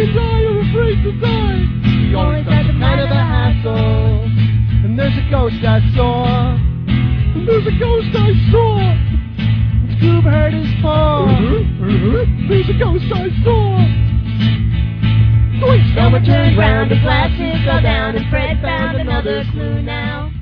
to die, I'm afraid to die. He always has a kind of a hassle. And there's a ghost I saw. And there's a ghost I saw. And Scoob hurt his paw. There's a ghost I saw. Elmer turned round, his glasses fell down, and Fred found another clue now.